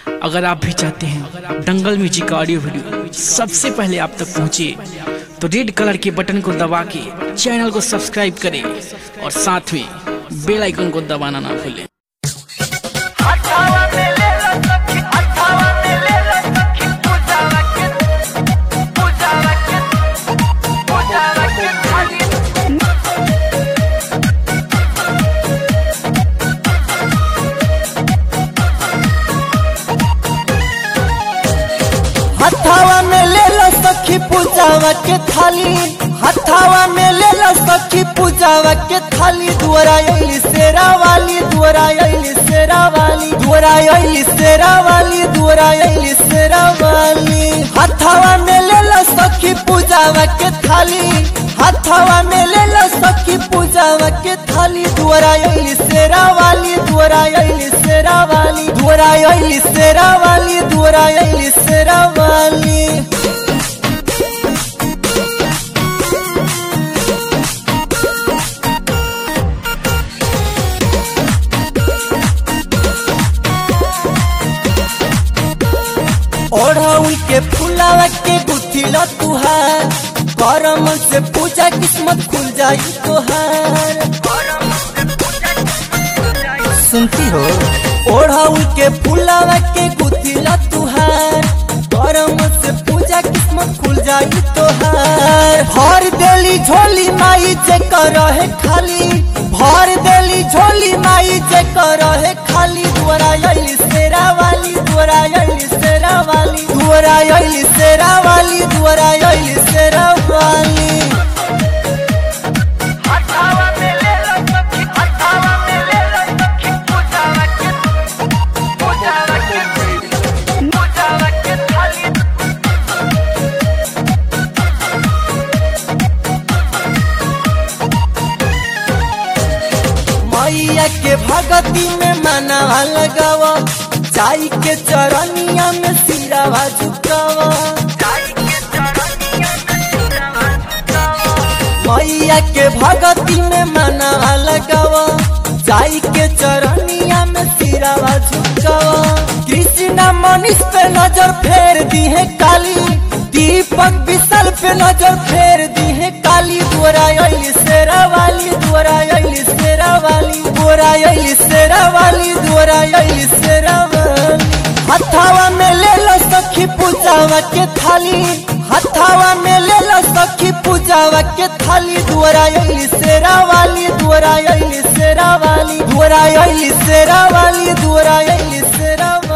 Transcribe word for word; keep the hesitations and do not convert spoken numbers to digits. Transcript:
अगर आप भी चाहते हैं दंगल म्यूजिक का ऑडियो वीडियो सबसे पहले आप तक पहुंचे तो रेड कलर के बटन को दबा के चैनल को सब्सक्राइब करें और साथ में बेल आइकन को दबाना ना भूलें। हथावा में ले लो सखी पूजावा के थाली, हथावा में ले लो सखी पूजावा के थाली। दुआरा आइली शेरा वाली, दुआरा आइली शेरा वाली, दुआरा आइली शेरा वाली, दुआरा आइली शेरा वाली। हथावा में ले लो सखी पूजावा के थाली, हथावा में ले लो सखी पूजावा के थाली। दुआरा आइली शेरा वाली, दुआरा आइली शेरा वाली, दुआरा आइली शेरा वाली, दुआरा आइली शेरा वाली। ओढ़ाउल के फुलावा के गुथिला तुहार, करम से पूजा किस्मत खुल जाई तोहार। सुनती हो? ओढ़ाउल के फुलावा के गुथिला तुहार, करम से पूजा किस्मत खुल जाई तोहार। भर देली झोली माई जे कर है खाली, भर देली झोली माई जे कर है खाली। दुआरा आइली शेरा वाली, दुआरा आइली शेरा वाली, दुआरा आइली शेरा वाली, दुआरा आइली शेरा वाली। मैया के भगती में मनावा लगावा, जाई के चरनिया में सिरावा झुकावा। मैया के भगती में मनावा लगावा, जाई के चरनिया में सिरावा झुकावा। कृष्णा मनीष पे नजर फेर दी है काली, दीपक विशाल पे नजर फेर दी है काली। दुआरा आइली शेरा वाली, दुआरा आइली शेरा वाली, दुआरा आइली शेरा वाली, दुआरा आइली शेरा वाली। हथावा में ले लो सखी पूजावा के थाली, हथावा में ले लो सखी पूजावा के थाली। दुआरा आइली शेरा वाली, दुआरा आइली शेरा वाली, दुआरा आइली शेरा वाली, दुआरा आइली शेरा वाली।